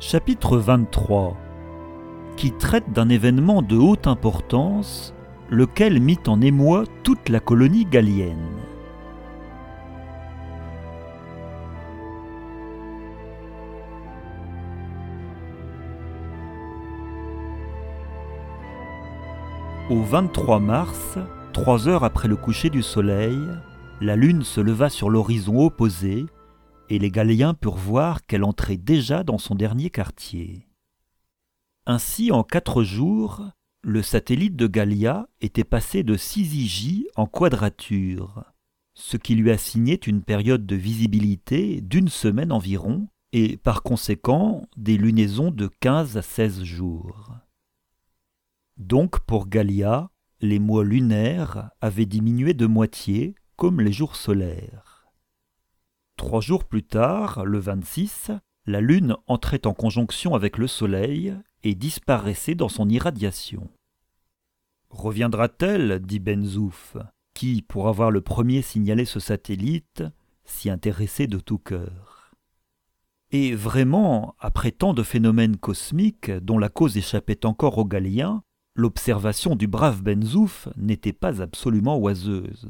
Chapitre 23, qui traite d'un événement de haute importance, lequel mit en émoi toute la colonie gallienne. Au 23 mars, 3 heures après le coucher du soleil, la lune se leva sur l'horizon opposé et les Galliens purent voir qu'elle entrait déjà dans son dernier quartier. Ainsi, en 4 jours, le satellite de Gallia était passé de syzygie en quadrature, ce qui lui assignait une période de visibilité d'1 semaine environ et par conséquent des lunaisons de 15 à 16 jours. Donc pour Gallia, les mois lunaires avaient diminué de moitié comme les jours solaires. 3 jours plus tard, le 26, la lune entrait en conjonction avec le soleil et disparaissait dans son irradiation. Reviendra-t-elle, dit Ben-Zouf, qui, pour avoir le premier signalé ce satellite, s'y intéressait de tout cœur. Et vraiment, après tant de phénomènes cosmiques dont la cause échappait encore aux Galliens, l'observation du brave Ben-Zouf n'était pas absolument oiseuse.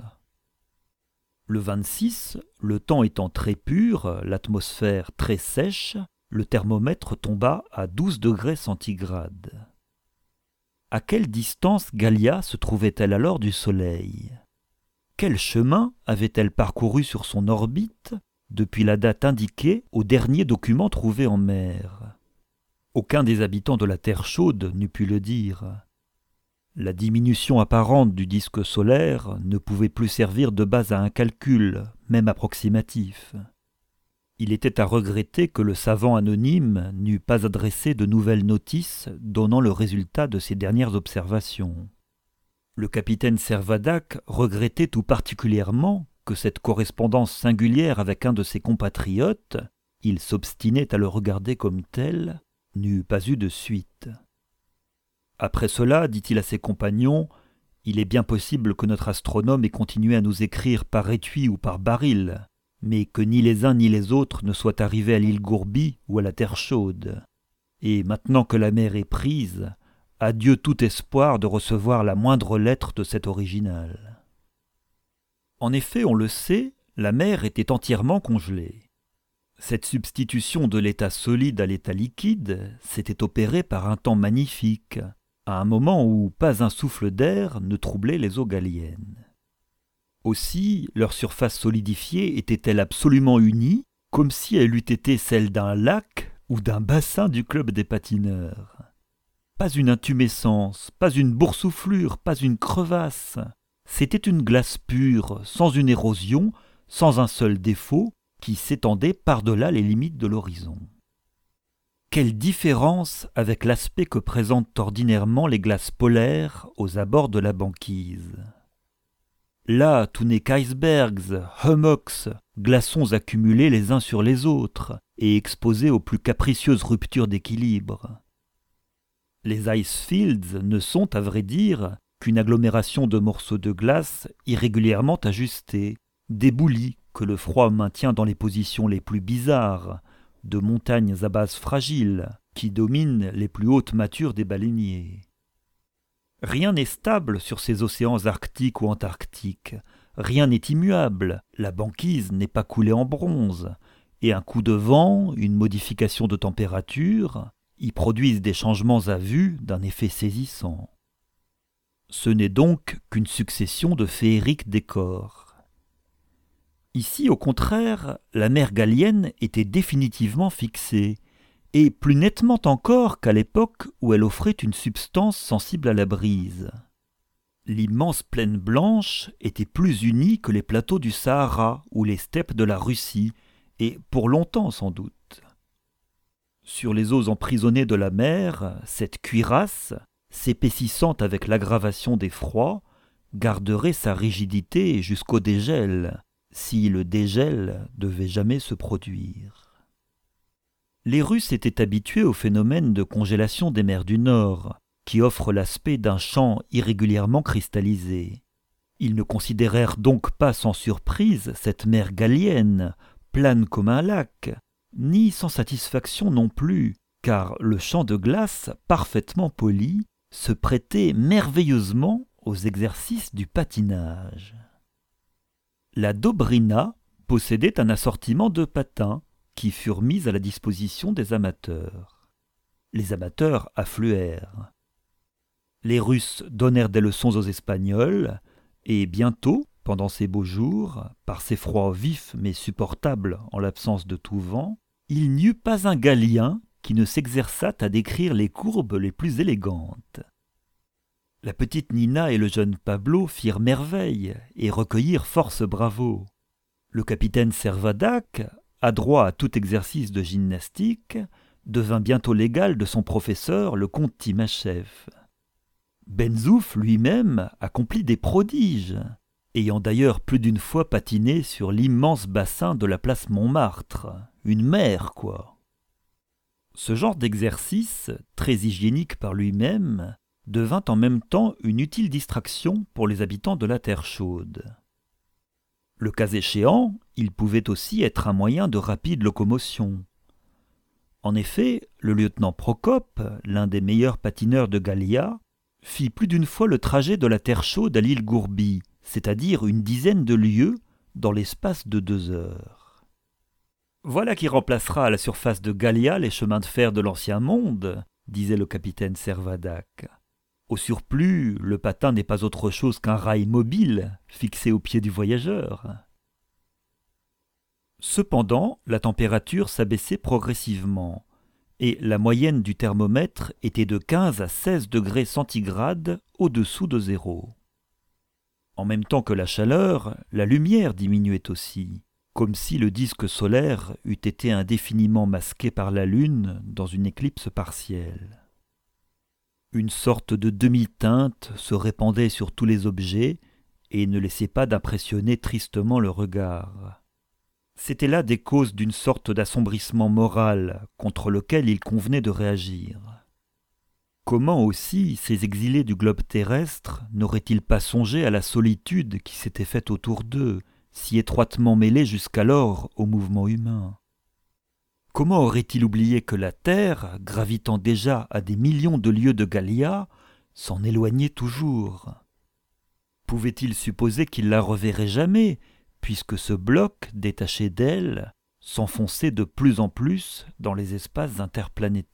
Le 26, le temps étant très pur, l'atmosphère très sèche, le thermomètre tomba à 12 degrés centigrades. À quelle distance Gallia se trouvait-elle alors du Soleil? Quel chemin avait-elle parcouru sur son orbite depuis la date indiquée au dernier document trouvé en mer? Aucun des habitants de la Terre chaude n'eût pu le dire. La diminution apparente du disque solaire ne pouvait plus servir de base à un calcul, même approximatif. Il était à regretter que le savant anonyme n'eût pas adressé de nouvelles notices donnant le résultat de ses dernières observations. Le capitaine Servadac regrettait tout particulièrement que cette correspondance singulière avec un de ses compatriotes, il s'obstinait à le regarder comme tel, n'eût pas eu de suite. Après cela, dit-il à ses compagnons, il est bien possible que notre astronome ait continué à nous écrire par étui ou par baril, mais que ni les uns ni les autres ne soient arrivés à l'île Gourbie ou à la Terre chaude. Et maintenant que la mer est prise, adieu tout espoir de recevoir la moindre lettre de cet original. En effet, on le sait, la mer était entièrement congelée. Cette substitution de l'état solide à l'état liquide s'était opérée par un temps magnifique, à un moment où pas un souffle d'air ne troublait les eaux galliennes. Aussi, leur surface solidifiée était-elle absolument unie, comme si elle eût été celle d'un lac ou d'un bassin du club des patineurs. Pas une intumescence, pas une boursouflure, pas une crevasse. C'était une glace pure, sans une érosion, sans un seul défaut, qui s'étendait par-delà les limites de l'horizon. Quelle différence avec l'aspect que présentent ordinairement les glaces polaires aux abords de la banquise. Là, tout n'est qu'icebergs, hummocks, glaçons accumulés les uns sur les autres et exposés aux plus capricieuses ruptures d'équilibre. Les icefields ne sont, à vrai dire, qu'une agglomération de morceaux de glace irrégulièrement ajustés, d'éboulis que le froid maintient dans les positions les plus bizarres, de montagnes à base fragile qui dominent les plus hautes mâtures des baleiniers. Rien n'est stable sur ces océans arctiques ou antarctiques, rien n'est immuable, la banquise n'est pas coulée en bronze, et un coup de vent, une modification de température, y produisent des changements à vue d'un effet saisissant. Ce n'est donc qu'une succession de féeriques décors. Ici, au contraire, la mer gallienne était définitivement fixée, et plus nettement encore qu'à l'époque où elle offrait une substance sensible à la brise. L'immense plaine blanche était plus unie que les plateaux du Sahara ou les steppes de la Russie, et pour longtemps sans doute. Sur les eaux emprisonnées de la mer, cette cuirasse, s'épaississant avec l'aggravation des froids, garderait sa rigidité jusqu'au dégel, si le dégel devait jamais se produire. Les Russes étaient habitués au phénomène de congélation des mers du Nord, qui offre l'aspect d'un champ irrégulièrement cristallisé. Ils ne considérèrent donc pas sans surprise cette mer gallienne, plane comme un lac, ni sans satisfaction non plus, car le champ de glace, parfaitement poli, se prêtait merveilleusement aux exercices du patinage. La Dobrina possédait un assortiment de patins qui furent mis à la disposition des amateurs. Les amateurs affluèrent. Les Russes donnèrent des leçons aux Espagnols, et bientôt, pendant ces beaux jours, par ces froids vifs mais supportables en l'absence de tout vent, il n'y eut pas un Gallien qui ne s'exerçât à décrire les courbes les plus élégantes. La petite Nina et le jeune Pablo firent merveille et recueillirent force bravos. Le capitaine Servadac, adroit à tout exercice de gymnastique, devint bientôt l'égal de son professeur, le comte Timascheff. Benzouf lui-même accomplit des prodiges, ayant d'ailleurs plus d'une fois patiné sur l'immense bassin de la place Montmartre. Une mer, quoi. Ce genre d'exercice, très hygiénique par lui-même, devint en même temps une utile distraction pour les habitants de la terre chaude. Le cas échéant, il pouvait aussi être un moyen de rapide locomotion. En effet, le lieutenant Procope, l'un des meilleurs patineurs de Gallia, fit plus d'une fois le trajet de la terre chaude à l'île Gourbie, c'est-à-dire une dizaine de lieues dans l'espace de 2 heures. Voilà qui remplacera à la surface de Gallia les chemins de fer de l'ancien monde, disait le capitaine Servadac. Au surplus, le patin n'est pas autre chose qu'un rail mobile fixé au pied du voyageur. Cependant, la température s'abaissait progressivement, et la moyenne du thermomètre était de 15 à 16 degrés centigrades au-dessous de zéro. En même temps que la chaleur, la lumière diminuait aussi, comme si le disque solaire eût été indéfiniment masqué par la Lune dans une éclipse partielle. Une sorte de demi-teinte se répandait sur tous les objets et ne laissait pas d'impressionner tristement le regard. C'étaient là des causes d'une sorte d'assombrissement moral contre lequel il convenait de réagir. Comment aussi ces exilés du globe terrestre n'auraient-ils pas songé à la solitude qui s'était faite autour d'eux, si étroitement mêlée jusqu'alors au mouvement humain ? Comment aurait-il oublié que la Terre, gravitant déjà à des millions de lieues de Gallia, s'en éloignait toujours ? Pouvait-il supposer qu'il la reverrait jamais, puisque ce bloc, détaché d'elle, s'enfonçait de plus en plus dans les espaces interplanétaires ?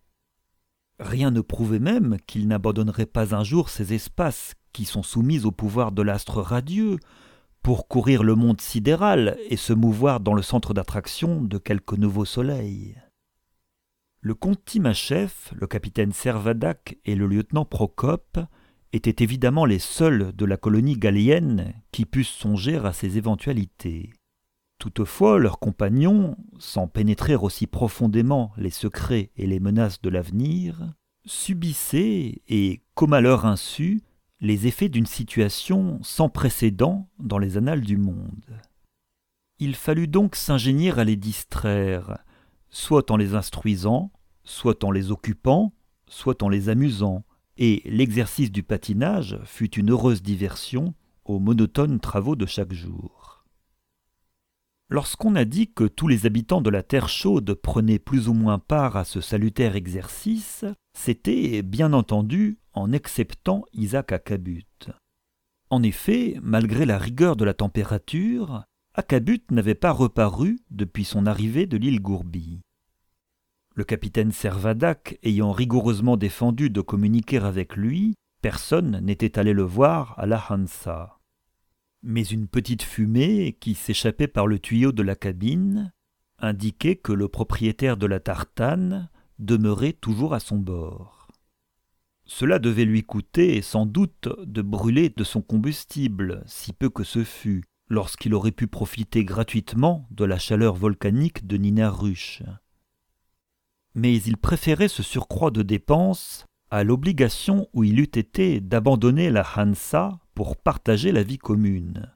Rien ne prouvait même qu'il n'abandonnerait pas un jour ces espaces qui sont soumis au pouvoir de l'astre radieux, pour courir le monde sidéral et se mouvoir dans le centre d'attraction de quelque nouveau soleil. Le comte Timascheff, le capitaine Servadac et le lieutenant Procope étaient évidemment les seuls de la colonie gallienne qui pussent songer à ces éventualités. Toutefois, leurs compagnons, sans pénétrer aussi profondément les secrets et les menaces de l'avenir, subissaient, et comme à leur insu, les effets d'une situation sans précédent dans les annales du monde. Il fallut donc s'ingénier à les distraire, soit en les instruisant, soit en les occupant, soit en les amusant, et l'exercice du patinage fut une heureuse diversion aux monotones travaux de chaque jour. Lorsqu'on a dit que tous les habitants de la terre chaude prenaient plus ou moins part à ce salutaire exercice, c'était, bien entendu, en exceptant Isaac Acabut. En effet, malgré la rigueur de la température, Acabut n'avait pas reparu depuis son arrivée de l'île Gourbie. Le capitaine Servadac ayant rigoureusement défendu de communiquer avec lui, personne n'était allé le voir à la Hansa. Mais une petite fumée qui s'échappait par le tuyau de la cabine indiquait que le propriétaire de la tartane demeurait toujours à son bord. Cela devait lui coûter sans doute de brûler de son combustible, si peu que ce fût, lorsqu'il aurait pu profiter gratuitement de la chaleur volcanique de Nina Ruche. Mais il préférait ce surcroît de dépenses à l'obligation où il eût été d'abandonner la Hansa pour partager la vie commune.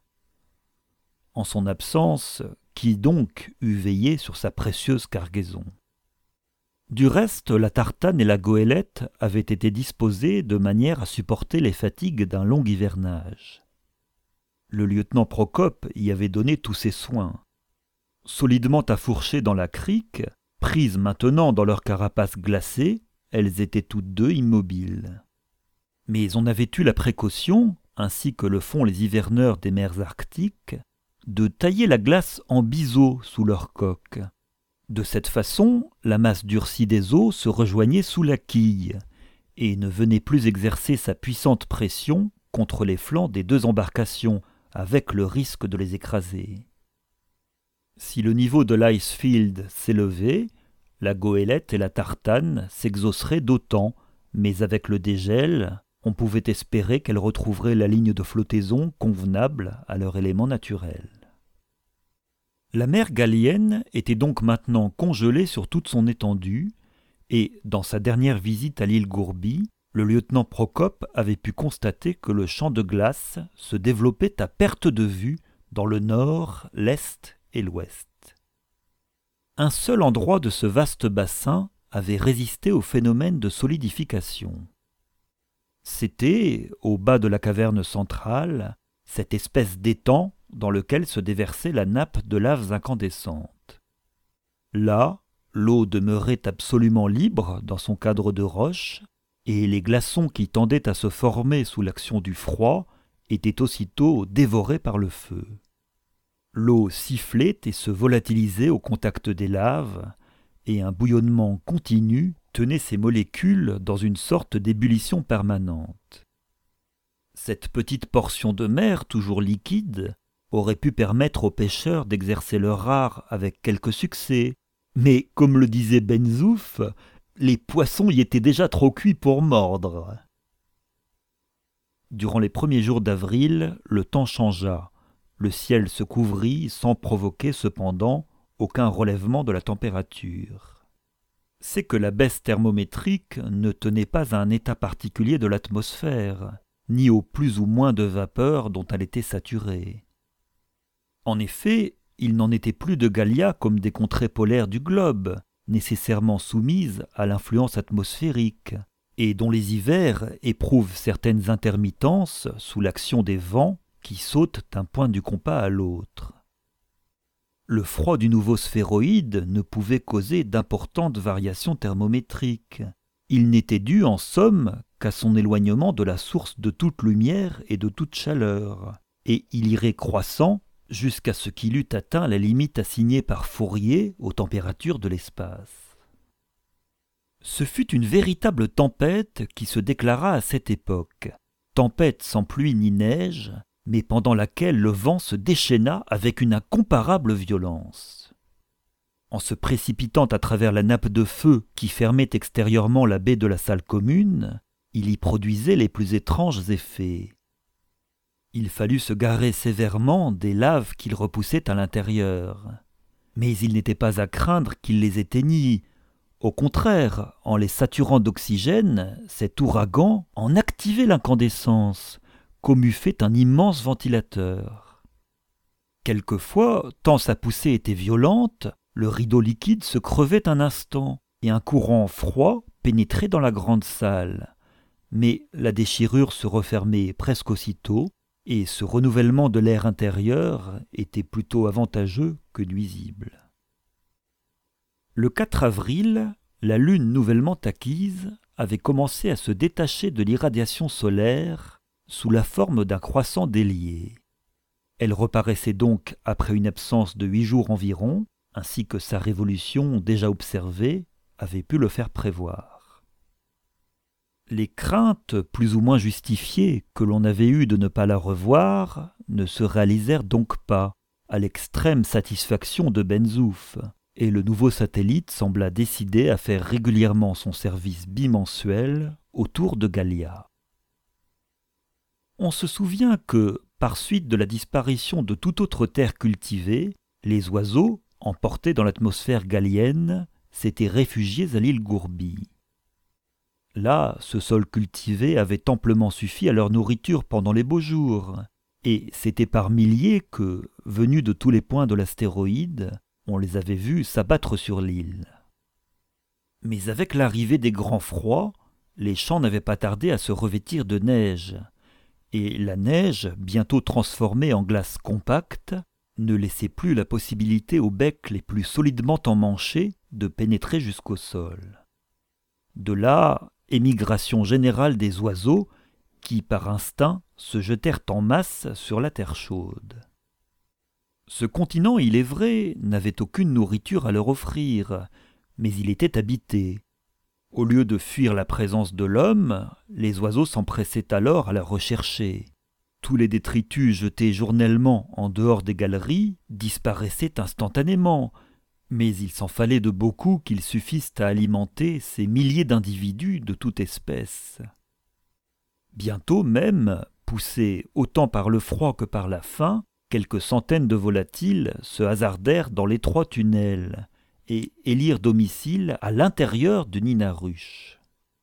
En son absence, qui donc eût veillé sur sa précieuse cargaison ? Du reste, la tartane et la goélette avaient été disposées de manière à supporter les fatigues d'un long hivernage. Le lieutenant Procope y avait donné tous ses soins. Solidement affourché dans la crique, Prises maintenant dans leur carapace glacée, elles étaient toutes deux immobiles. Mais on avait eu la précaution, ainsi que le font les hiverneurs des mers arctiques, de tailler la glace en biseau sous leur coque. De cette façon, la masse durcie des eaux se rejoignait sous la quille et ne venait plus exercer sa puissante pression contre les flancs des deux embarcations, avec le risque de les écraser. Si le niveau de l'Icefield s'élevait, la goélette et la tartane s'exauceraient d'autant, mais avec le dégel, on pouvait espérer qu'elles retrouveraient la ligne de flottaison convenable à leur élément naturel. La mer Gallienne était donc maintenant congelée sur toute son étendue, et, dans sa dernière visite à l'île Gourbi, le lieutenant Procope avait pu constater que le champ de glace se développait à perte de vue dans le nord, l'est et l'ouest. Un seul endroit de ce vaste bassin avait résisté au phénomène de solidification. C'était, au bas de la caverne centrale, cette espèce d'étang dans lequel se déversait la nappe de laves incandescentes. Là, l'eau demeurait absolument libre dans son cadre de roche, et les glaçons qui tendaient à se former sous l'action du froid étaient aussitôt dévorés par le feu. L'eau sifflait et se volatilisait au contact des laves, et un bouillonnement continu tenait ces molécules dans une sorte d'ébullition permanente. Cette petite portion de mer, toujours liquide, aurait pu permettre aux pêcheurs d'exercer leur art avec quelque succès, mais, comme le disait Ben Zouf, les poissons y étaient déjà trop cuits pour mordre. Durant les premiers jours d'avril, le temps changea. Le ciel se couvrit sans provoquer cependant aucun relèvement de la température. C'est que la baisse thermométrique ne tenait pas à un état particulier de l'atmosphère, ni au plus ou moins de vapeur dont elle était saturée. En effet, il n'en était plus de Gallia comme des contrées polaires du globe, nécessairement soumises à l'influence atmosphérique, et dont les hivers éprouvent certaines intermittences sous l'action des vents qui sautent d'un point du compas à l'autre. Le froid du nouveau sphéroïde ne pouvait causer d'importantes variations thermométriques. Il n'était dû, en somme, qu'à son éloignement de la source de toute lumière et de toute chaleur, et il irait croissant jusqu'à ce qu'il eût atteint la limite assignée par Fourier aux températures de l'espace. Ce fut une véritable tempête qui se déclara à cette époque, tempête sans pluie ni neige, mais pendant laquelle le vent se déchaîna avec une incomparable violence. En se précipitant à travers la nappe de feu qui fermait extérieurement la baie de la salle commune, il y produisait les plus étranges effets. Il fallut se garer sévèrement des laves qu'il repoussait à l'intérieur. Mais il n'était pas à craindre qu'il les éteignît. Au contraire, en les saturant d'oxygène, cet ouragan en activait l'incandescence, comme eût fait un immense ventilateur. Quelquefois, tant sa poussée était violente, le rideau liquide se crevait un instant, et un courant froid pénétrait dans la grande salle. Mais la déchirure se refermait presque aussitôt, et ce renouvellement de l'air intérieur était plutôt avantageux que nuisible. Le 4 avril, la lune nouvellement acquise avait commencé à se détacher de l'irradiation solaire sous la forme d'un croissant délié. Elle reparaissait donc après une absence de 8 jours environ, ainsi que sa révolution déjà observée avait pu le faire prévoir. Les craintes plus ou moins justifiées que l'on avait eues de ne pas la revoir ne se réalisèrent donc pas, à l'extrême satisfaction de Ben Zouf, et le nouveau satellite sembla décidé à faire régulièrement son service bimensuel autour de Gallia. On se souvient que, par suite de la disparition de toute autre terre cultivée, les oiseaux, emportés dans l'atmosphère gallienne, s'étaient réfugiés à l'île Gourbi. Là, ce sol cultivé avait amplement suffi à leur nourriture pendant les beaux jours, et c'était par milliers que, venus de tous les points de l'astéroïde, on les avait vus s'abattre sur l'île. Mais avec l'arrivée des grands froids, les champs n'avaient pas tardé à se revêtir de neige, et la neige, bientôt transformée en glace compacte, ne laissait plus la possibilité aux becs les plus solidement emmanchés de pénétrer jusqu'au sol. De là, émigration générale des oiseaux qui, par instinct, se jetèrent en masse sur la terre chaude. Ce continent, il est vrai, n'avait aucune nourriture à leur offrir, mais il était habité. Au lieu de fuir la présence de l'homme, les oiseaux s'empressaient alors à la rechercher. Tous les détritus jetés journellement en dehors des galeries disparaissaient instantanément, mais il s'en fallait de beaucoup qu'ils suffissent à alimenter ces milliers d'individus de toute espèce. Bientôt même, poussés autant par le froid que par la faim, quelques centaines de volatiles se hasardèrent dans l'étroit tunnel et élirent domicile à l'intérieur du nid à ruche.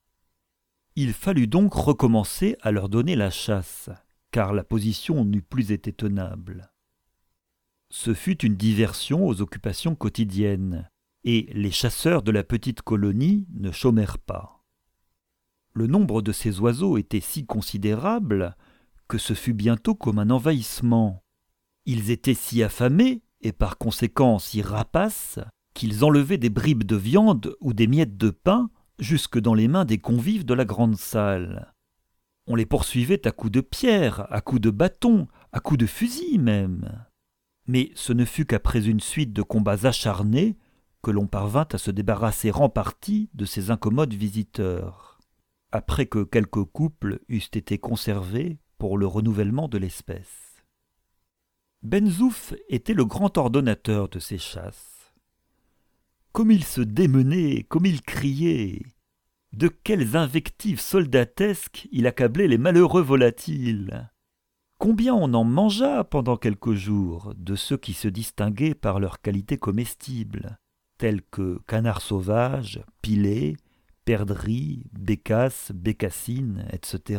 Il fallut donc recommencer à leur donner la chasse, car la position n'eût plus été tenable. Ce fut une diversion aux occupations quotidiennes, et les chasseurs de la petite colonie ne chômèrent pas. Le nombre de ces oiseaux était si considérable que ce fut bientôt comme un envahissement. Ils étaient si affamés, et par conséquent si rapaces, qu'ils enlevaient des bribes de viande ou des miettes de pain jusque dans les mains des convives de la grande salle. On les poursuivait à coups de pierre, à coups de bâton, à coups de fusil même. Mais ce ne fut qu'après une suite de combats acharnés que l'on parvint à se débarrasser en partie de ces incommodes visiteurs, après que quelques couples eussent été conservés pour le renouvellement de l'espèce. Ben-Zouf était le grand ordonnateur de ces chasses. Comme il se démenait, comme il criait, de quelles invectives soldatesques il accablait les malheureux volatiles. Combien on en mangea pendant quelques jours de ceux qui se distinguaient par leurs qualités comestibles, tels que canards sauvages, pilets, perdrix, bécasses, bécassines, etc.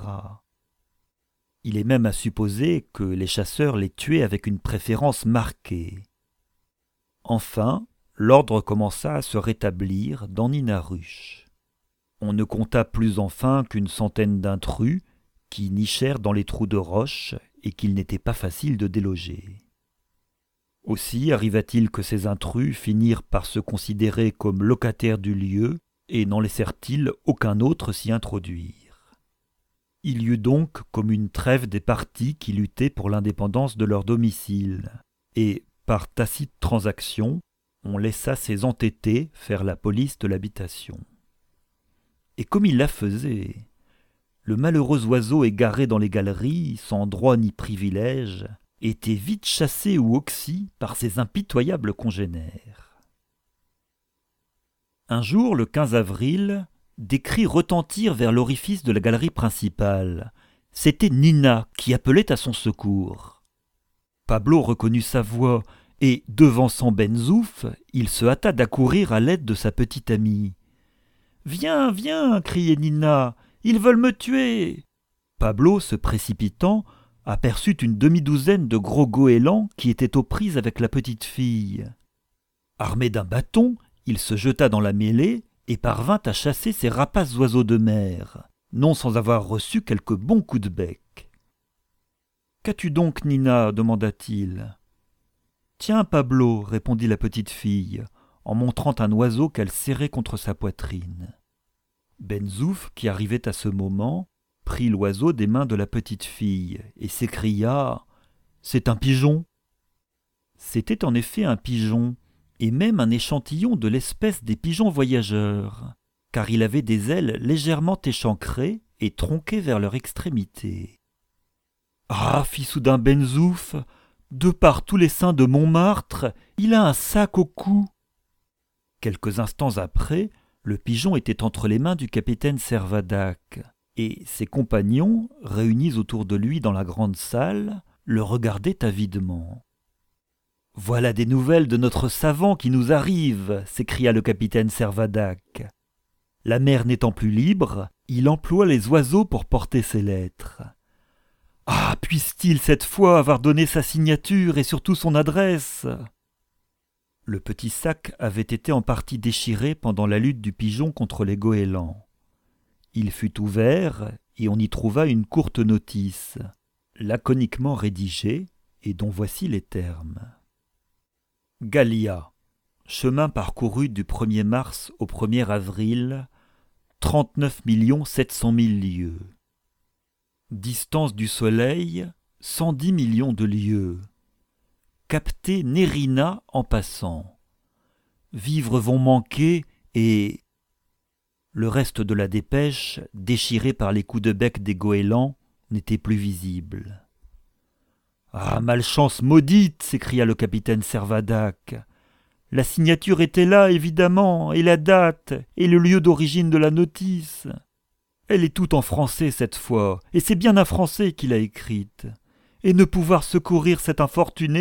Il est même à supposer que les chasseurs les tuaient avec une préférence marquée. Enfin, l'ordre commença à se rétablir dans Ninaruche. On ne compta plus enfin qu'une centaine d'intrus qui nichèrent dans les trous de roche et qu'il n'était pas facile de déloger. Aussi arriva-t-il que ces intrus finirent par se considérer comme locataires du lieu et n'en laissèrent-ils aucun autre s'y introduire. Il y eut donc comme une trêve des partis qui luttaient pour l'indépendance de leur domicile, et, par tacite transaction, on laissa ces entêtés faire la police de l'habitation. Et comme il la faisait, le malheureux oiseau égaré dans les galeries, sans droit ni privilège, était vite chassé ou oxy par ses impitoyables congénères. Un jour, le 15 avril, des cris retentirent vers l'orifice de la galerie principale. C'était Nina qui appelait à son secours. Pablo reconnut sa voix et, devançant Ben-Zouf, il se hâta d'accourir à l'aide de sa petite amie. « Viens, viens !» criait Nina. « Ils veulent me tuer !» Pablo, se précipitant, aperçut une demi-douzaine de gros goélands qui étaient aux prises avec la petite fille. Armé d'un bâton, il se jeta dans la mêlée et parvint à chasser ces rapaces oiseaux de mer, non sans avoir reçu quelques bons coups de bec. « Qu'as-tu donc, Nina » demanda-t-il. « Tiens, Pablo » répondit la petite fille, en montrant un oiseau qu'elle serrait contre sa poitrine. Ben-Zouf, qui arrivait à ce moment, prit l'oiseau des mains de la petite fille et s'écria « C'est un pigeon !» C'était en effet un pigeon, et même un échantillon de l'espèce des pigeons voyageurs, car il avait des ailes légèrement échancrées et tronquées vers leur extrémité. « Ah !» fit soudain Ben-Zouf, « de par tous les saints de Montmartre, il a un sac au cou !» Quelques instants après, le pigeon était entre les mains du capitaine Servadac, et ses compagnons, réunis autour de lui dans la grande salle, le regardaient avidement. « Voilà des nouvelles de notre savant qui nous arrivent !» s'écria le capitaine Servadac. La mer n'étant plus libre, il emploie les oiseaux pour porter ses lettres. « Ah, puisse-t-il cette fois avoir donné sa signature et surtout son adresse !» Le petit sac avait été en partie déchiré pendant la lutte du pigeon contre les goélands. Il fut ouvert et on y trouva une courte notice, laconiquement rédigée et dont voici les termes. Gallia. Chemin parcouru du 1er mars au 1er avril, 39 700 000 lieues. Distance du Soleil, 110 millions de lieues. Capter Nérina en passant. Vivres vont manquer et... Le reste de la dépêche, déchiré par les coups de bec des goélands, n'était plus visible. « Ah, malchance maudite !» s'écria le capitaine Servadac. « La signature était là, évidemment, et la date, et le lieu d'origine de la notice. Elle est toute en français cette fois, et c'est bien un Français qui l'a écrite. Et ne pouvoir secourir cet infortuné !»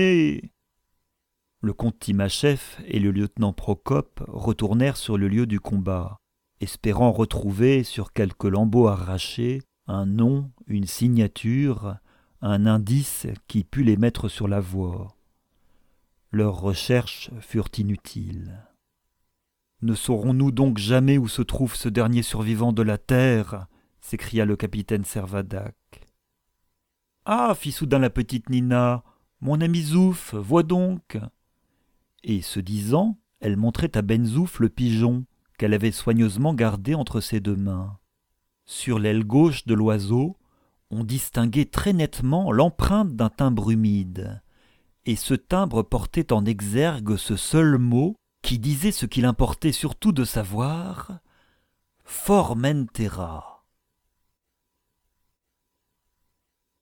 Le comte Timascheff et le lieutenant Procope retournèrent sur le lieu du combat, espérant retrouver sur quelque lambeau arraché un nom, une signature, un indice qui pût les mettre sur la voie. Leurs recherches furent inutiles. « Ne saurons-nous donc jamais où se trouve ce dernier survivant de la terre ?» s'écria le capitaine Servadac. « Ah !» fit soudain la petite Nina, « mon ami Zouf, vois donc !» Et ce disant, elle montrait à Ben Zouf le pigeon qu'elle avait soigneusement gardé entre ses deux mains. Sur l'aile gauche de l'oiseau, on distinguait très nettement l'empreinte d'un timbre humide, et ce timbre portait en exergue ce seul mot qui disait ce qu'il importait surtout de savoir, Formentera.